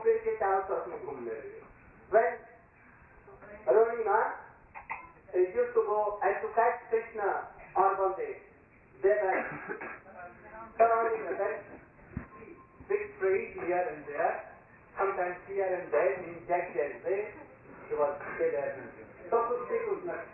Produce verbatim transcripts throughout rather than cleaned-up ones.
पेड़ के चारों तरफ में घूमने लगे. When Arunima used to go and to catch Krishna or Baldev, they were surrounding a very big tree here and there, sometimes here and there in jagged way. He was stay there. So कुछ भी कुछ न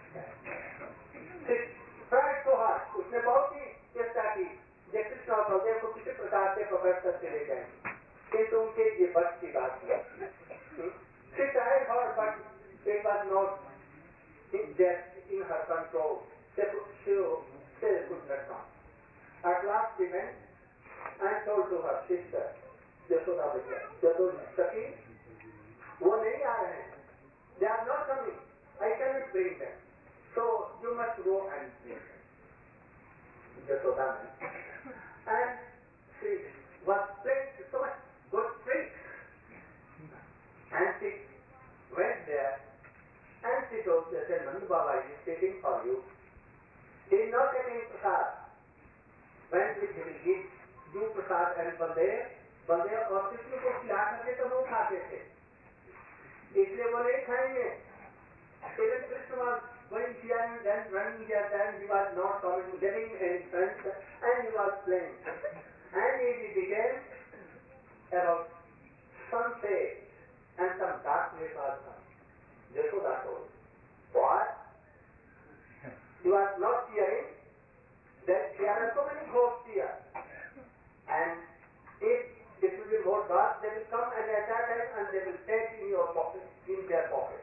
tried so hard. उसने बहुत ही चेष्टा की जे कृष्ण और बलदेव को किसी प्रकार से पकड़ करके ले जाएंगे, किंतु उनके ये बस की बात नहीं. She tried hard, but it was not in depth in her control. She she she could not come. At last she went and told to her sister, Yashoda Bhaiya, Yashoda Saki, वो नहीं आ रहे हैं. They are not coming. I cannot bring them. So you must go and bring them. Yashoda went. And she was playing so much good tricks. And she went there and she told her, Nanda Baba is waiting for you. He is not taking prasad. When he will give you prasad and Baldev, Baldev और कृष्ण को खिला करके तो वो खाते थे, इसलिए वो नहीं खाएंगे. Even Krishna was going here and then running here, then he was not coming, getting any friends, and he was playing. And it became about sunset and some darkness was come. Yashoda told, what? You are not hearing that there are so many ghosts here. And if it will be more dark, they will come and attack us and they will take in your pocket, in their pocket.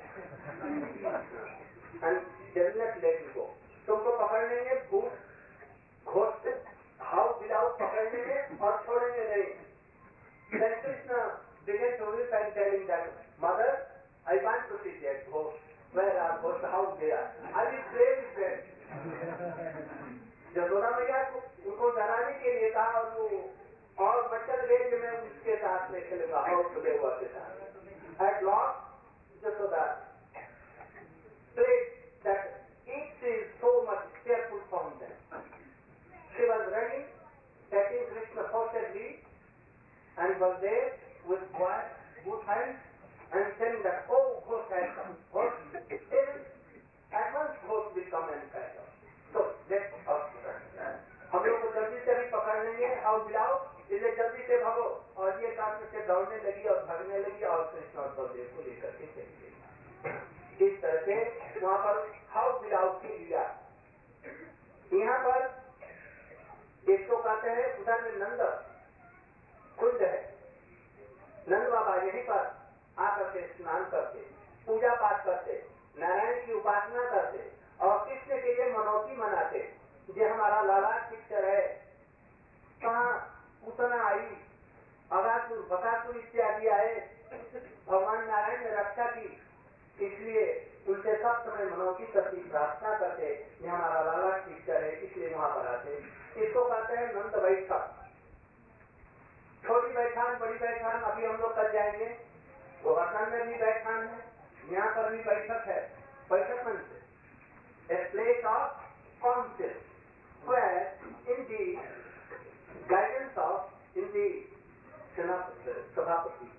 And they will not let you go. तुमको पकड़ लेंगे भूत ghost how without पकड़ लेंगे और छोड़ेंगे नहीं. Then Krishna began to weep and telling that, Mother, I want to see that ghost. Where are ghosts? How they are? I will play with them. Yashoda मैया उनको डराने के लिए कहा और वो और बच्चन रेंज में उसके साथ में खेलेगा और खुले हुआ के साथ. At last, Yashoda played that each is so much fearful from them. She was running, taking Krishna forcibly, and was there with both hands and telling that, oh, ghost has come. Ghost, at once ghost will come and catch us. So let's us run. हम लोग को जल्दी से भी पकड़ लेंगे और मिलाओ, इसलिए जल्दी से भागो. और ये काम से दौड़ने लगी और भागने लगी और कृष्ण और बलदेव को लेकर के चली गई. इस तरह से वहाँ पर हाउ मिलाओ की लिया. यहाँ पर एक तो कहते हैं उधर में नंद कुंड है. नंद बाबा यहीं पर आकर के स्नान करते, पूजा पाठ करते, नारायण की उपासना करते और कृष्ण के लिए मनौती मनाते. ये हमारा लाला पिक्चर है. कहाँ उतना आई, अगासुर बकासुर इत्यादि आए, भगवान नारायण ने रक्षा की, इसलिए उनसे सब समय मनौती करती, प्रार्थना करते. ये हमारा लाला पिक्चर है, इसलिए वहाँ पर आते. इसको कहते हैं नंद बैठक. छोटी बैठान, बड़ी बैठान अभी हम लोग कर जाएंगे. गोवर्धन में भी बैठान है, यहाँ पर भी बैठक है. बैठक मंच, a place of council, where in the guidance of, in the Sabhapati,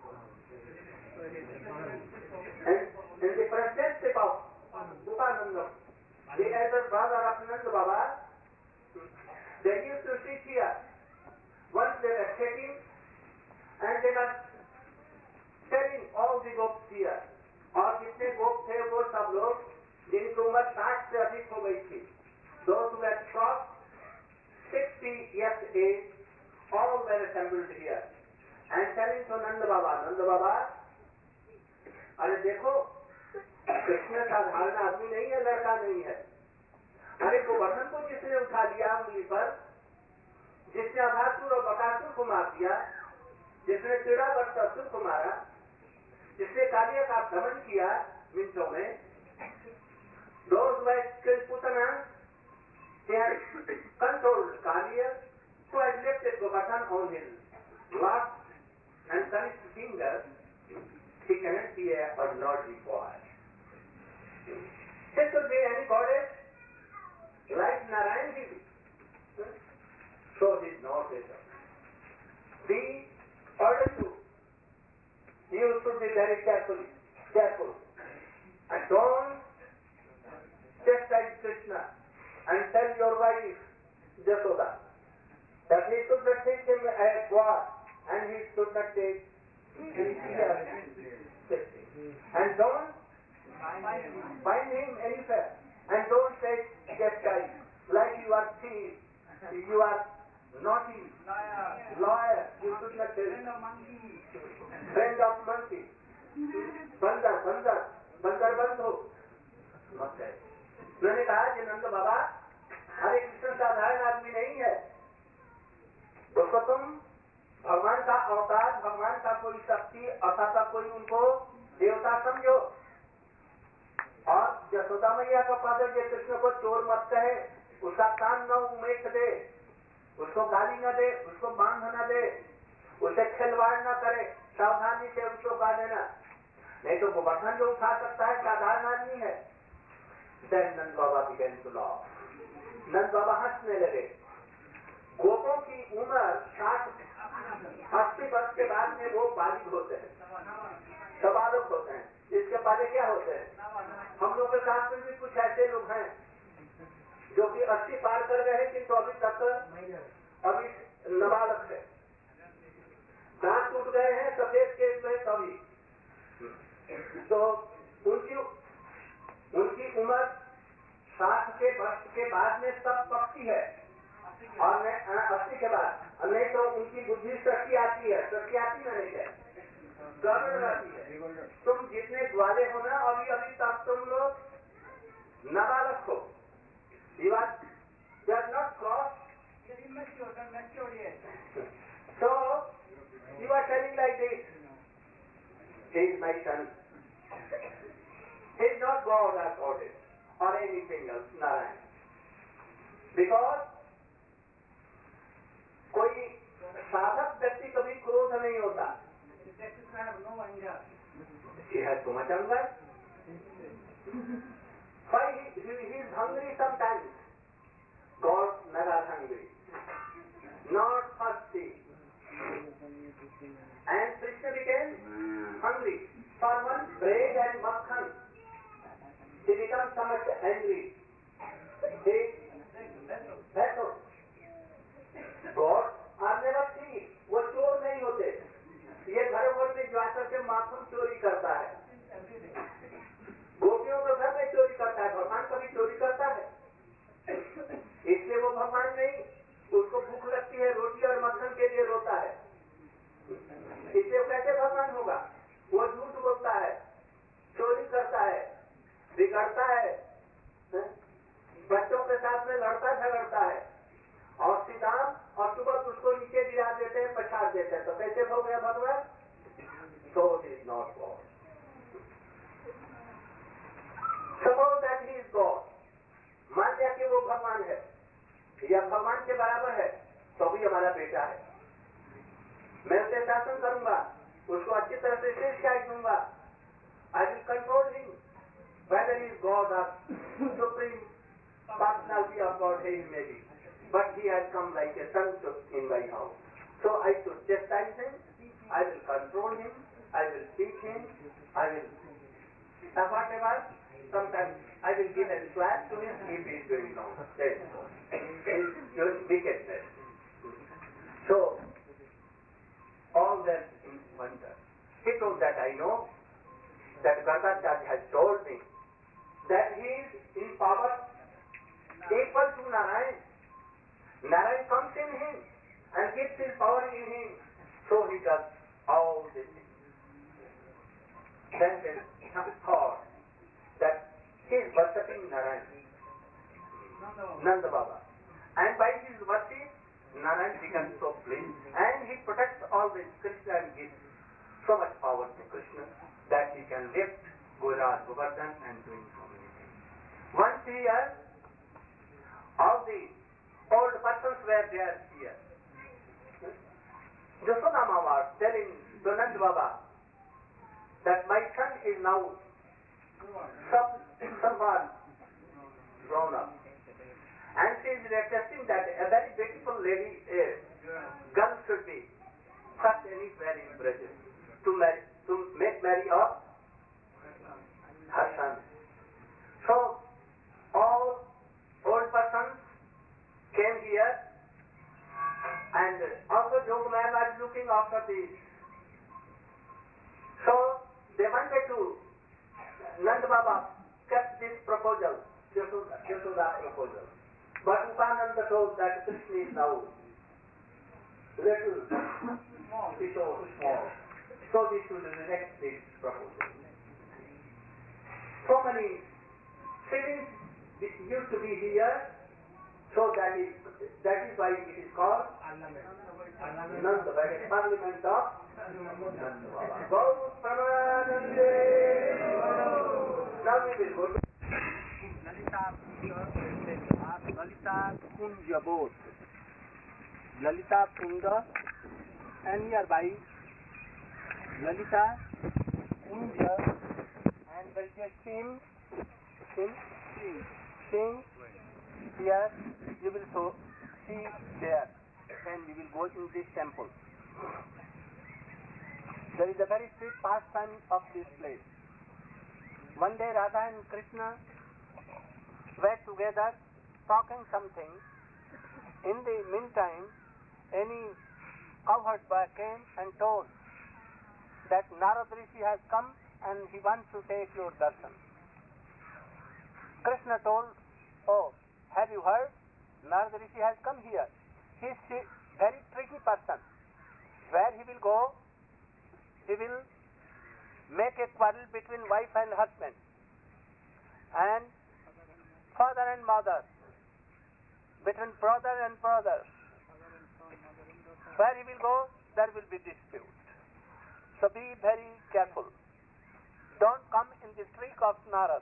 and in the presidency of Upananda, the elder brother of Nanda Baba, they used to sit here. Once they were sitting and they were telling all the gopis here, और जितने गोप थे वो सब लोग जिनकी उम्र साठ से अधिक हो गई थी, those who had crossed sixty years age, all were assembled here and telling to Nanda Baba, Nanda Baba, अरे देखो कृष्ण साधारण आदमी नहीं है, लड़का नहीं है. अरे गोवर्धन को जिसने उठा लिया उंगली पर, जिसने अभासुर और बकासुर को मार दिया, जिसने चिड़ा बत्सुर को मारा, जिसने कालिया का दमन किया मिनटों में, those were killed Putana, they had controlled Kaliya, who had lifted Govardhan on his last and clenched finger. He cannot be a ordinary boy. It could be any goddess like Narayan Devi. So did not it. We order to you should be very careful, careful. And don't chastise Krishna and tell your wife, Jasoda, that he should not take him as God and he should not take anything else. And don't find him anywhere. And don't take chastise like you are thief, you are naughty, lawyer, you should not take friend of monkey, बंदर बंदर बंदर बंद हो। उन्होंने कहा कि नंद बाबा हरे कृष्ण साधारण आदमी नहीं है, उसको तुम भगवान का अवतार, भगवान का कोई शक्ति अथवा कोई उनको देवता समझो। और यशोदा मैया का पद ये कृष्ण को चोर मत कहे, उसका कान न उमेट दे, उसको गाली न दे, उसको बांध न दे, उसे खिलवाड़ न करे, सावधानी से उसको गा देना, नहीं तो गोवर्धन जो उठा सकता है साधारण आदमी है। Then Nand Baba began to laugh. नंद बाबा हंसने लगे। गोपों की उम्र साठ अस्सी वर्ष के बाद में वो बालिग होते हैं, सबालक होते हैं। इसके पहले क्या होते हैं? हम लोग के साथ में भी कुछ ऐसे लोग हैं जो कि अस्सी पार कर गए हैं किंतु अभी तक अभी नाबालक है, दांत टूट गए हैं, सफेद केस में कभी, तो उनकी उनकी उम्र साठ के वर्ष के बाद में सब पक्की है और अस्सी के बाद, नहीं तो उनकी बुद्धि शक्ति आती है, शक्ति आती नहीं है, गड़बड़ रहती है। तुम जितने ग्वाले हो ना अभी अभी तक तुम लोग नाबालक हो, ये बात not cross. So you are telling like this, he is my son, he is not God or goddess or anything else, Narayan, because कोई साधक व्यक्ति कभी क्रोध नहीं होता। He has too much anger. Why he, he, he is hungry sometimes. God never hungry, not thirsty. And Krishna became hungry for one bread and makhan. He becomes so much angry. He vessel. God are never thief. वो चोर नहीं होते। ये घरों घर में जाकर के माखन चोरी करता है, गोपियों के घर में चोरी करता है, भगवान कभी चोरी करता है? इसलिए वो भगवान नहीं, उसको भूख लगती है, रोटी और मक्खन के लिए रोता है, इसलिए कैसे भगवान होगा? वो झूठ बोलता है, चोरी करता है, बिगड़ता है, बच्चों के साथ में लड़ता झगड़ता है, और सीताराम और सुबह उसको नीचे गिरा देते हैं, पछाड़ देते हैं, तो कैसे हो गया भगवान? So he is not God. Suppose that he is God. मान लिया कि वो भगवान है या भगवान के बराबर है, तो भी हमारा बेटा है। मैं उसे शासन करूंगा, उसको अच्छी तरह से शिक्षा दूंगा। I will control him, whether he is God or supreme personality of God he may be. But he has come like a son in my house. So I should chastise him, I will control him, I will teach him, I will uh, whatever. Sometimes I will give a slap to him if he is doing wrong. That is doing wickedness. So all that in wonder. He told that I know that Gandhardas has told me that he is in power equal to Narayan. Narayan comes in him and gives his power in him, so he does all these things. Then there is thought that he is worshipping Narayan, Nanda Baba, and by his worship Narayan becomes so pleased and he protects all this. Krishna and gives so much power to Krishna that he can lift Gauraj Govardhan and doing so many things. Once here, all the old persons were there here. Jasodama was telling to Nanda Baba that my son is now some, somewhat grown up. And she is requesting that a very beautiful lady, a girl should be such anywhere in Brazil to marry, to And also Jogaman was looking after this. So they wanted to, Nanda Baba kept this proposal, Yashoda, Yashoda proposal. But Upananda told that Krishna is now little small, so small. So we should reject this proposal. So many feelings used to be here, so that is that is why it is called Nanda Baba, Parliament of Nanda Baba. Gaur Pramanande. Now we will go to Lalita Lalita Kunja both. Lalita Kunja and nearby Lalita Kunja, and there is a stream, stream, stream. Here you will so see there when we will go in this temple. There is a very sweet pastime of this place. One day Radha and Krishna were together talking something. In the meantime, any cowherd boy came and told that Narad Rishi has come and he wants to take your darshan. Krishna told, oh, have you heard? Narad Rishi has come here. He is a very tricky person. Where he will go, he will make a quarrel between wife and husband, and father and mother, between brother and brother. Where he will go, there will be dispute. So be very careful. Don't come in the trick of Narad.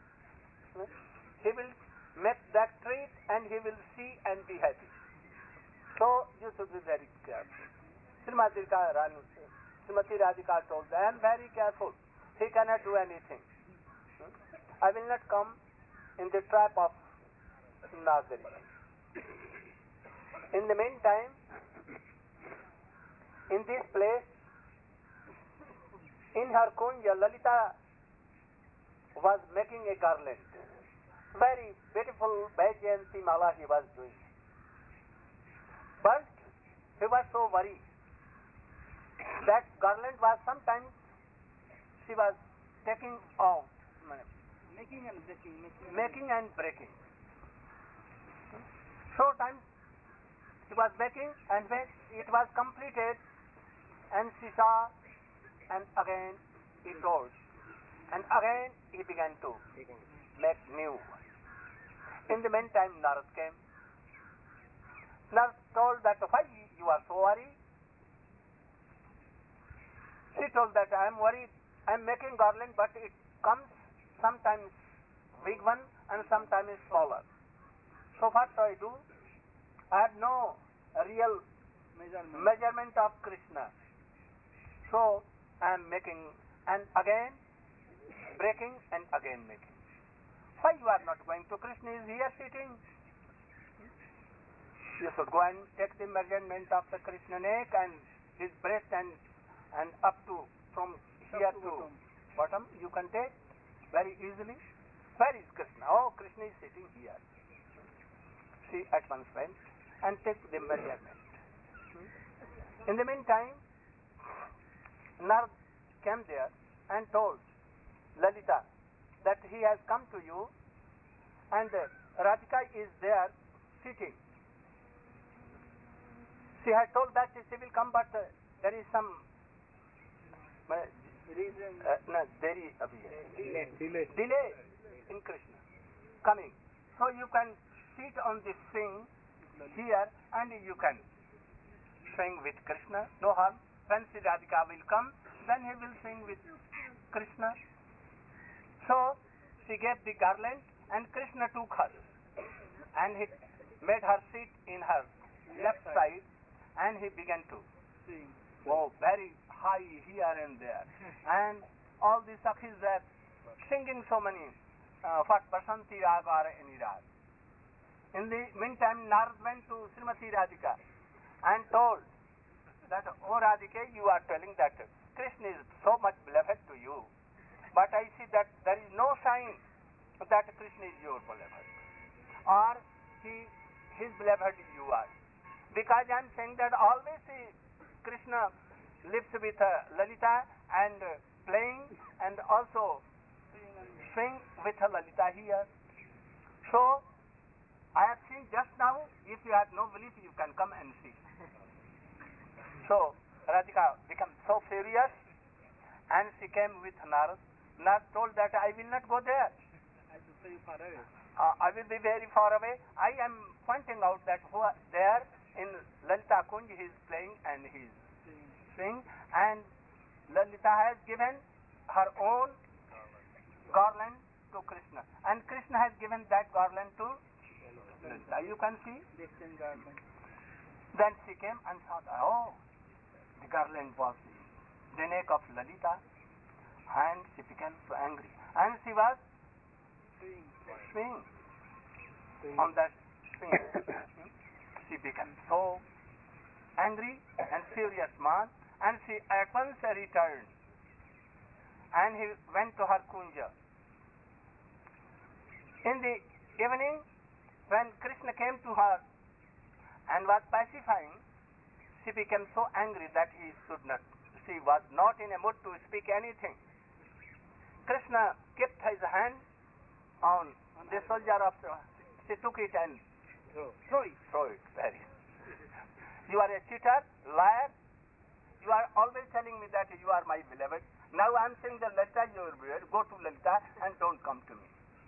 He will make that trick and he will see and be happy. So you should be very careful. Srimati Radhika told, I am very careful. He cannot do anything. I will not come in the trap of Narad. In the meantime, in this place, in her kunja, Lalita was making a garland. Very beautiful Vajayanti mala he was doing. But he was so worried that garland was sometimes she was taking out, making and breaking, making, making and breaking. So times she was making, and when it was completed, and she saw, and again he told, and again he began to make new. In the meantime, Narad came. Narad told that, why you are so worried? She told that I am worried. I am making garland, but it comes sometimes big one and sometimes smaller. So what do I do? I have no real measurement, measurement of Krishna. So I am making, and again breaking, and again making. Why you are not going to Krishna? Is here sitting? You should go and take the measurement of the Krishna neck and his breast, and and up to from here to bottom. You can take very easily. Where is Krishna? Oh, Krishna is sitting here. She at once went and take the measurement. In the meantime, Narad came there and told Lalita that he has come to you, and uh, Radhika is there sitting. She had told that she will come, but uh, there is some uh, reason, uh, no, there is uh, delay. delay delay in Krishna coming. So you can sit on this thing here and you can sing with Krishna, no harm. When Sri Radhika will come, then he will sing with Krishna. So she gave the garland and Krishna took her and he made her sit in her left side, and he began to sing. Oh, very high here and there. And all the Sakhis were singing so many uh, what Basanti Rag or any rag. In the meantime, Narad went to Srimati Radhika and told that, oh Radhika, you are telling that Krishna is so much beloved to you, but I see that there is no sign that Krishna is your beloved, or he, his beloved you are. because I am saying that always uh, Krishna lives with uh, Lalita and uh, playing and also swing with uh, Lalita here. So I have seen just now. If you have no belief, you can come and see. So Radhika became so furious, and she came with Narad. Narad told that I will not go there. I will be far away. Uh, I will be very far away. I am pointing out that who are there in Lalita Kunj he is playing and he is swing, and Lalita has given her own garland to Krishna, and Krishna has given that garland to Lalita. You can see. Then she came and thought, oh, the garland was the neck of Lalita, and she became so angry, and she was swing on that swing. She became so angry and furious man, and she at once returned, and he went to her kunja. In the evening, when Krishna came to her and was pacifying, she became so angry that he should not, she was not in a mood to speak anything. Krishna kept his hand on the soldier of, she took it and threw it, throw it, very. You are a cheater, liar. You are always telling me that you are my beloved. Now I am saying that Lalita, you are beloved. Go to Lalita and don't come to me.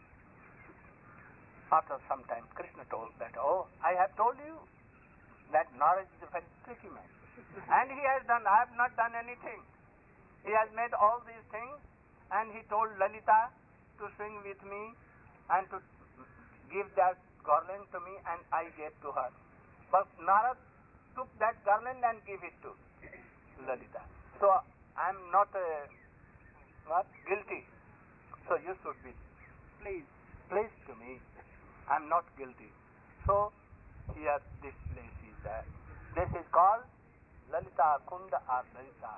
After some time, Krishna told that, oh, I have told you that Narad is a very tricky man. And he has done, I have not done anything. He has made all these things, and he told Lalita to swing with me and to give that garland to me, and I gave to her. But Narad took that garland and gave it to Lalita. So I am not uh, not guilty. So you should be pleased, pleased to me. I am not guilty. So here this place is there. This is called Lalita Kunda or Lalita.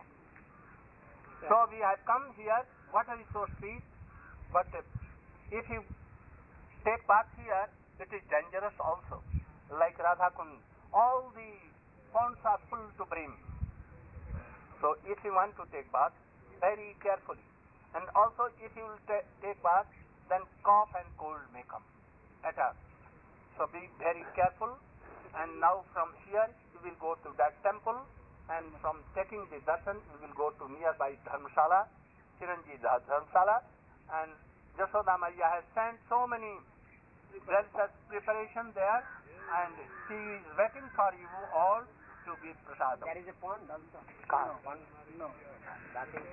So we have come here. Water is so sweet, but uh, if you take bath here, it is dangerous also. Like Radha Kund, all the ponds are full to brim. So if you want to take bath, very carefully. And also if you will ta- take bath, then cough and cold may come at us. So be very careful. And now from here you will go to that temple, and from taking the darshan you will go to nearby Dharmshala, Chiranji Dharmshala, and Jashoda Maya has sent so many religious preparation there, and she is waiting for you all to give prasadam. There is a pond also. Car. No, pond, no. That is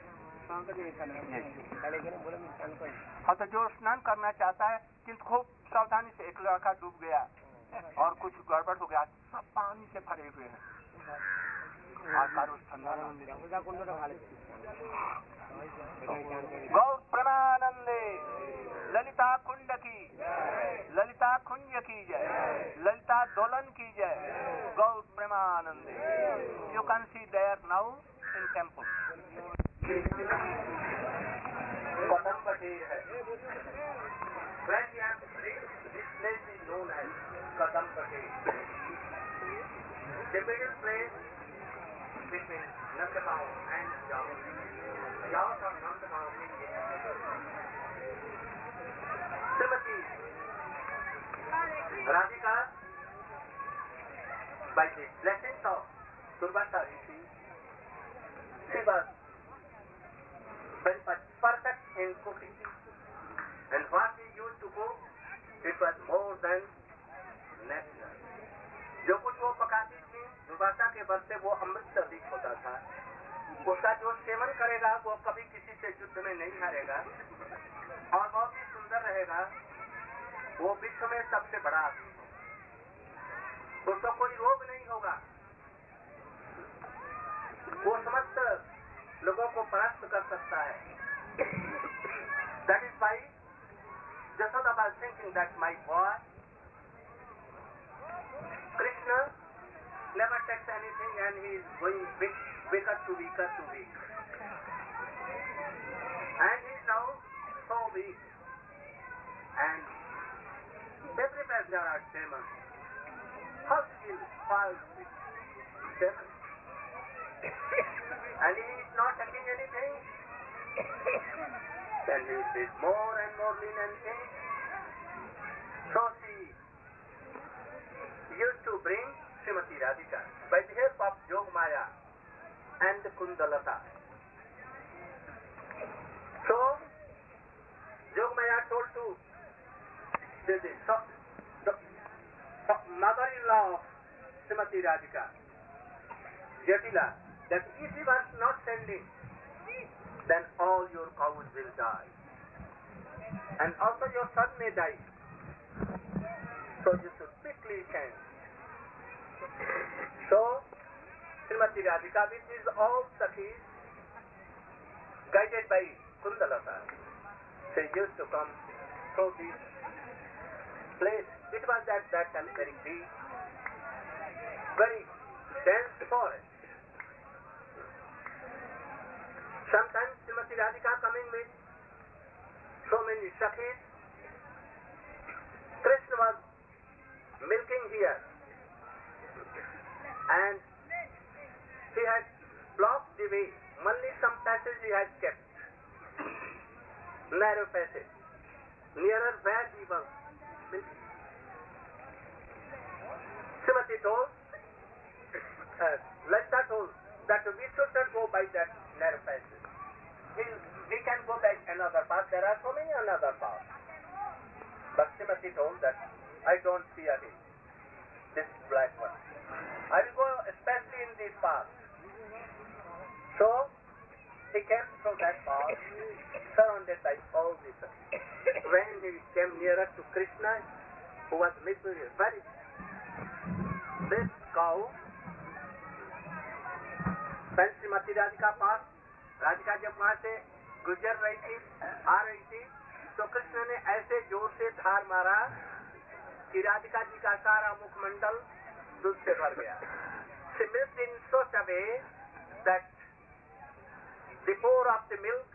हाँ तो जो स्नान करना चाहता है किंतु खूब सावधानी से, एक लड़का डूब गया और कुछ गड़बड़ हो गया, सब पानी से भरे हुए हैं। गौर प्रेमानंदे ललिता कुंड की, ललिता कुंज की जय, ललिता दोलन की जय, गौर प्रेमानंदे. You can see there now in temple. Kadambati hai. When we have reached this place is known as Kadambati. The middle place between Nandamao and Yavat. Yavat or Nandamao means Srimati Radhika, by the blessings of Durvasa Rishi, she was very much perfect in cooking. And what she used to cook, it was more than natural. जो कुछ वो पकाती थी, दुर्वासा के बल से वो अमृत से अधिक होता था. उसका जो सेवन करेगा वो कभी किसी से युद्ध में नहीं हारेगा और बहुत ही सुंदर रहेगा. वो विश्व में सबसे बड़ा आदमी, उसको कोई रोग नहीं होगा, वो समस्त लोगों को परास्त कर सकता है. That is why Jashoda was thinking that my boy Krishna never takes anything and he is going weak, weaker to weaker to weak. And he is now so weak. And everywhere there are demons. How he will fall with step? And he is not touching anything. Then he will be more and more lean and thin. So she used to bring Srimati Radhika by the help of Yogmaya and Kundalata. So Yogmaya told to the, the, so, the so mother-in-law of Srimati Radhika, Jatila, that if he was not sending, then all your cows will die. And also your son may die. So you should quickly send. So, Srimati Radhika, which is all Sakhis, guided by Kundalata, she used to come through this place. It was at that time very big, very dense forest. Sometimes Srimati Radhika coming with so many Sakhis. Krishna was milking here, and he had blocked the way. Only some passage he had kept, narrow passage, nearer where he was milking. Srimati told, uh, Lalita told that we should not go by that narrow passage. We, we can go back another path. There are so many another paths. But Srimati told that I don't fear him, this black one. I will go especially in this path. So he came through that path, surrounded by all this. When he came nearer to Krishna, who was milking very this cow, when Srimati Radhika passed, Radhika जब वहां से गुजर रही थी, आ रही थी, तो कृष्ण ने ऐसे जोर से धार मारा कि राधिका जी का सारा मुखमंडल दूध से भर गया. She milked in such a way that the pour of the milk,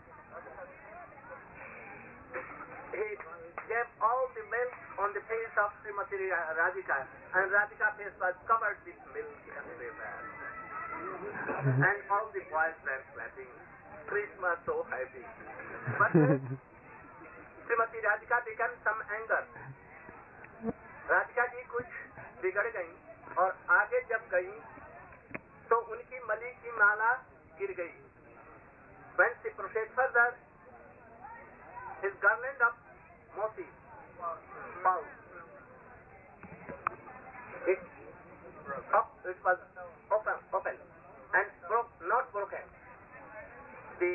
he gave all the milk on the face of Srimati Radhika, and Radhika's face was covered with milk everywhere. And all the boys were clapping. Krishna was so happy. But Srimati Radhika became some anger. Radhika ji कुछ बिगड़ गई और आगे जब गई तो उनकी मली की माला गिर गई. When she proceeded further, his garland of moti found. It, up, it was open, open. And broke, not broken. The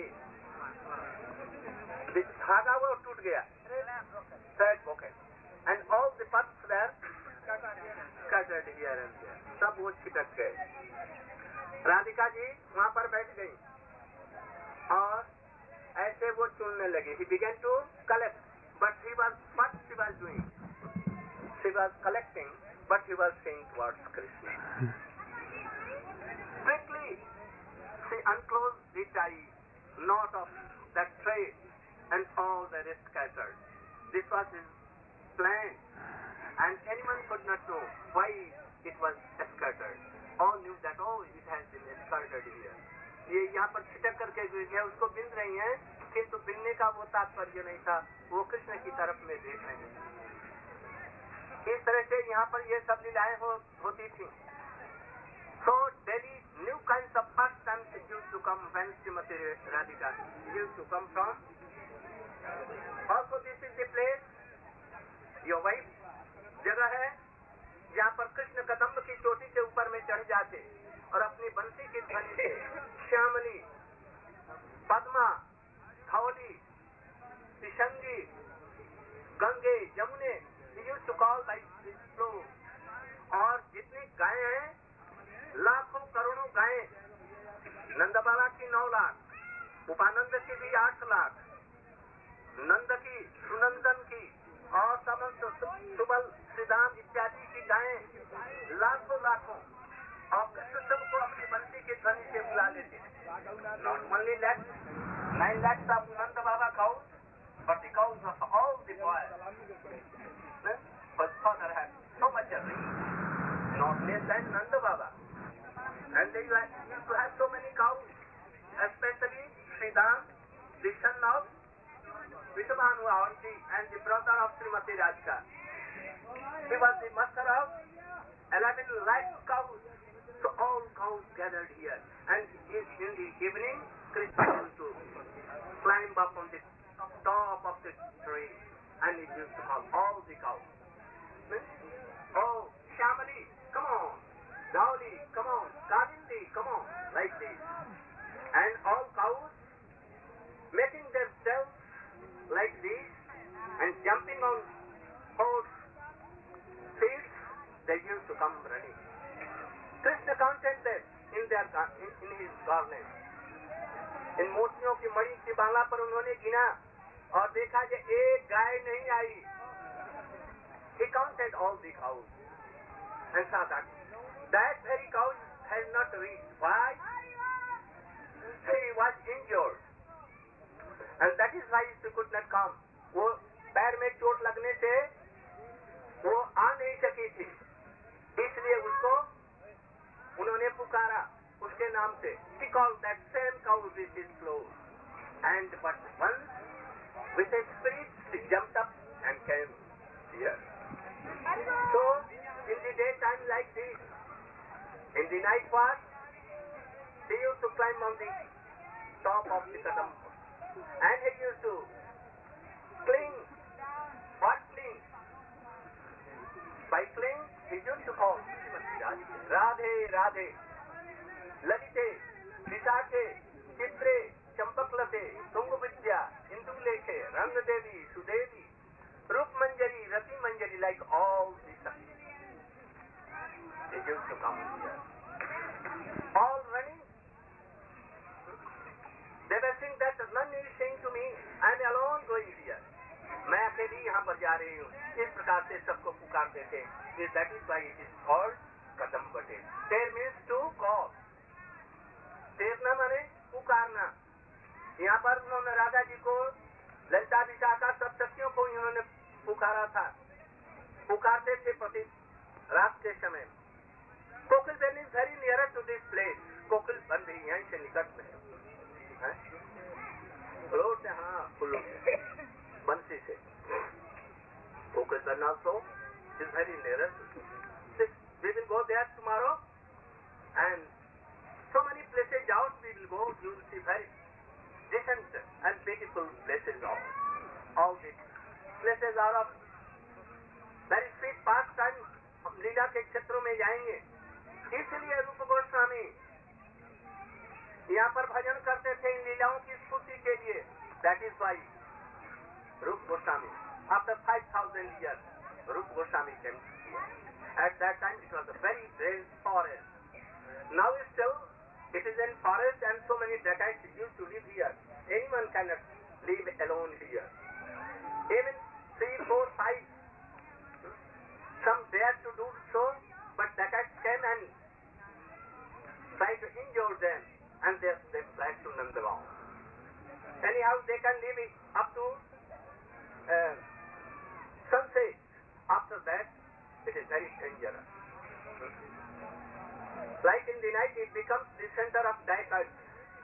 the धागा वो टूट गया. Thread broken. And all the parts were scattered here and there. सब वो छिटक गए. राधिका जी वहाँ पर बैठ गई और ऐसे वो चुनने लगी. He began to collect, but he was what she was doing. She was collecting, but he was saying towards Krishna. Quickly, she unclosed the tie, knot of that thread, and all the rest scattered. This was his plan, and anyone could not know why it was scattered. All knew that, oh, it has been scattered here. ये यहाँ पर छिटक करके गिर गया, उसको बिंद रही हैं, किंतु बिनने का वो तात्पर्य नहीं था, वो कृष्ण की तरफ में देख रहे हैं. इस तरह से यहाँ पर ये सब लीलाएं हो, होती थी. So daily new kinds of pastimes used to come when Srimati Radhika used to come from. Also this is the place, your wife, जगह है जहाँ पर कृष्ण कदम्ब की चोटी के ऊपर में चढ़ जाते और अपनी बंसी की ध्वनि से श्यामली, Padma, Dhauli, तिशंगी, Gange, यमुने, he used to call by his flow. और जितनी गायें हैं, लाखों करोड़ों गायें, नंदबाला की नौ लाख, उपानंद की भी आठ लाख, नंद की, सुनंदन की और समस्त सुबल, श्रीधाम इत्यादि की गायें, लाखों लाखों, और कृष्ण सबको अपनी बंसी की ध्वनि से बुला लेते हैं. Not only that, nine lakhs of Nanda Baba cows, but the cows of all the boys. But father had so much of And they like, used to have so many cows, especially Sridham, the son of Vishabhanu Avanti and the brother of Srimati Radhika. He was the master of eleven lakh cows. So all cows gathered here. And in the evening, Krishna used to climb up on the top of the tree and he used to call all the cows. Oh, Shamali, come on. Dhauli, come on. Kavindi, come on. Like this. And all cows making themselves like this and jumping on horse seats, they used to come running. Krishna counted them in their in, in his garland. इन मोतियों की मणि की बाला पर उन्होंने गिना और देखा कि एक गाय नहीं आई. He counted all the cows and saw that that very cow has not reached. Why? She was injured. And that is why she could not come. वो पैर में चोट लगने से वो आ नहीं सकी थी, इसलिए उसको उन्होंने पुकारा उसके नाम से. She called that same cow with his clothes. And but once with a spirit she jumped up and came here. So in the daytime like this, in the night watch, he used to climb on the top of the kadam. And he used to cling. What cling? By cling, he used to call Radhe, Radhe, Lalite, Visakhe, Chitre, Champaklate, Tungavidya, Indulekhe, Rangadevi, Sudevi, Rup Manjari, Rati Manjari, like all these things. They used to come here. All running. They were saying that none is saying to me, I am alone going here. मैं अकेली यहाँ पर जा रही हूँ. इस प्रकार से सबको पुकारते थे. That is why it is called Kadambate. There means to call. तेरना माने पुकारना. यहाँ पर उन्होंने राधा जी को, ललिता विशाखा सब शक्तियों को इन्होंने पुकारा था. पुकारते थे प्रति रात के समय. Kokil ben is very near to this place. Kokil ben भी यहीं से निकट में है. फ्लोर से, हाँ फुल्लों से, बंसी से. Kokil ben also is very near to this. We will go there tomorrow and so many places out we will go. You will see very decent and beautiful places of all these places are of very sweet pastime. हम लीला के क्षेत्रों में जाएंगे. इसलिए रूप गोस्वामी यहाँ पर भजन करते थे इन लीलाओं की स्फूर्ति के लिए. That is why Rup Goswami, after five thousand years, Rup Goswami came here. At that time it was a very dense forest. Now still it is in forest and so many dacoits used to live here. Anyone cannot live alone here. Even three, four, five, some dare to do so, but dacoits came and tried to injure them and they, they fled to Nandagaon. Anyhow, they can live up to uh, sunset. After that, it is very dangerous. Like in the night, it becomes the center of dacoits.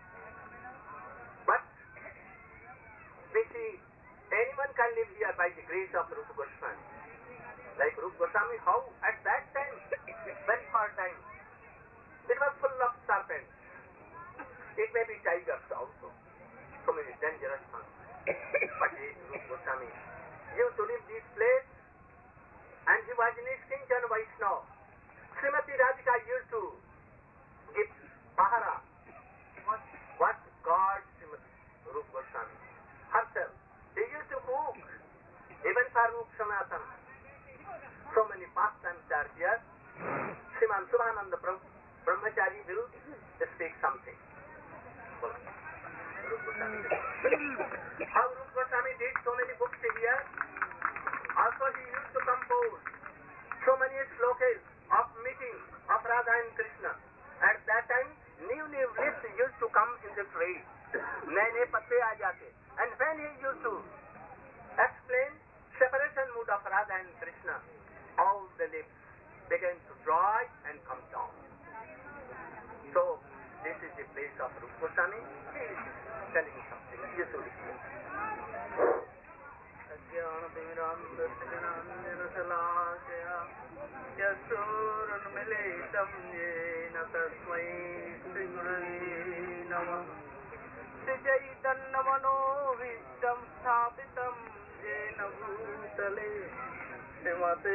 But we see anyone can live here by the grace of Rupa Goswami. Like Rupa Goswami, how at that time, very far time, it was full of serpents. It may be tigers also. So many dangerous ones. But Rupa Goswami used to leave this place and he was in his Kinjan Vaishnava. Srimati Radhika used to give pahara. What, what God Srimati Rupa Goswami herself. He used to cook even for Rupa Sanatana. So many pastimes are here. Sriman Subhananda Brahm, Brahmachari will speak something. How Rupa Goswami did so many books here. Also he used to compose so many slokas of meeting of Radha and Krishna. At that time, new new leaves used to come in the tree. नए नए पत्ते आ जाते. And when he used to explain separation mood of Radha and Krishna, all the leaves began to dry and come down. place of Rupa Goswami, he is telling something. ये सुनिए। अज्ञानतिमिरान्धस्य यस्योरुन्मिलितं येन तस्मै श्रीगुरवे नमः। श्रीचैतन्यमनोभीष्टं स्थापितं येन भूतले श्रीमते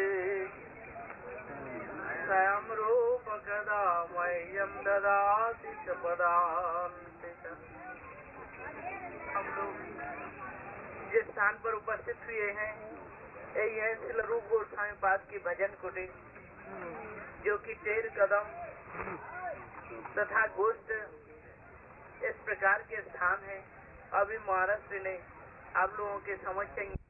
स्वयं रूप कदा मह्यं ददाति च पदान्तिकम्। हम लोग जिस स्थान पर उपस्थित हुए हैं यही है श्रील रूप गोस्वामी पाद की भजन कुटी, जो कि तेर कदम तथा गोष्ठ इस प्रकार के स्थान है। अभी महाराज ने आप लोगों के समक्ष